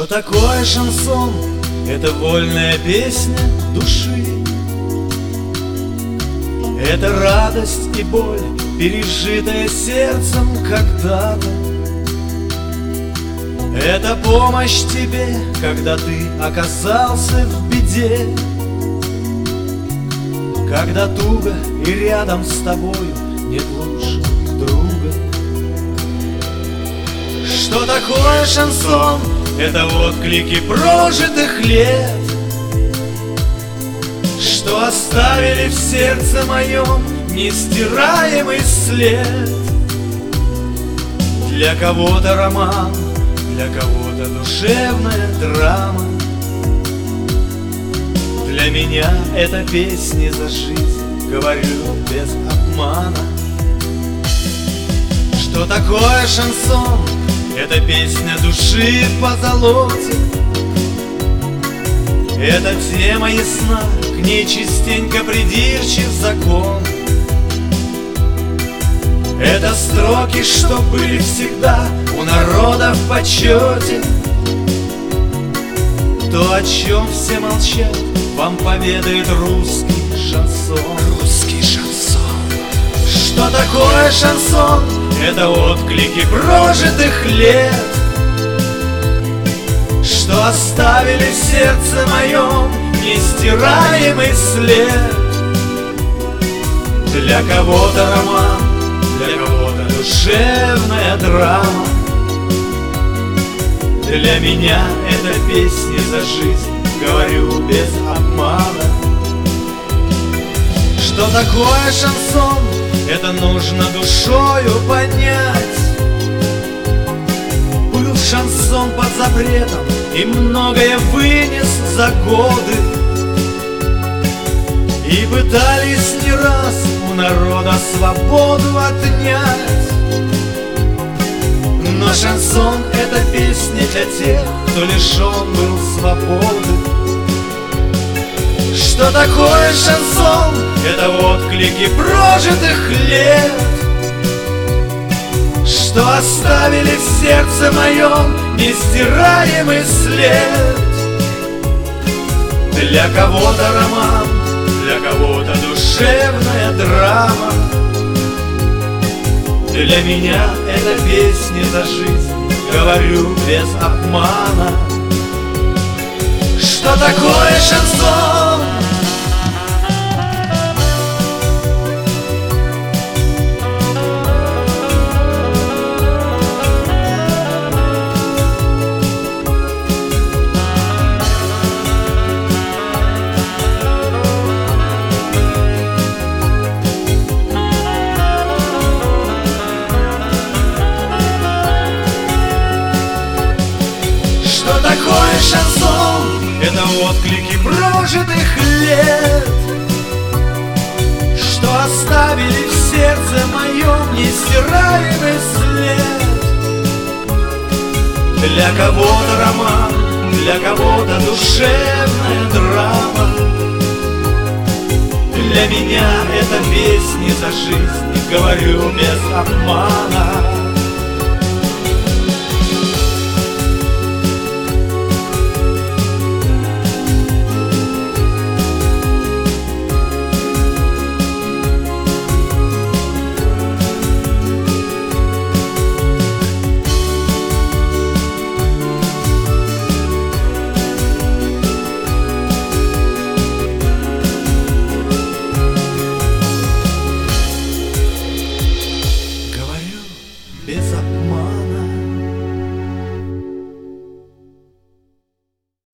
такое шансон? Это вольная песня души. Это радость и боль, пережитая сердцем когда-то. Это помощь тебе, когда ты оказался в беде, когда туго и рядом с тобою нет лучше друга. Что такое шансон? Это отклики прожитых лет, что оставили в сердце моем нестираемый след. Для кого-то роман, для кого-то душевная драма. Для меня это песни за жизнь, говорю без обмана. Что такое шансон? Это песня души по золоте. Эта тема ясна, к ней частенько придирчив закон. Это строки, что были всегда у народа в почете. То, о чем все молчат, вам поведает русский шансон. Русский шансон. Что такое шансон? Это отклики прожитых лет, что оставили в сердце моем нестираемый след. Для кого-то роман, для кого-то душевная драма. Для меня это песни за жизнь, говорю без обмана. Что такое шансон? Это нужно душою понять. Был шансон под запретом и многое вынес за годы. И пытались не раз у народа свободу отнять. Но шансон — это песня для тех, кто лишен был свободы. Что такое шансон? Это отклики прожитых лет, что оставили в сердце моем нестираемый след. Для кого-то роман, для кого-то душевная драма. Для меня это песни за жизнь, говорю без обмана. Что такое шансон? Что такое шансон? Это отклики прожитых лет, что оставили в сердце моем нестираемый след. Для кого-то роман, для кого-то душевная драма. Для меня это песни за жизнь, говорю без обмана.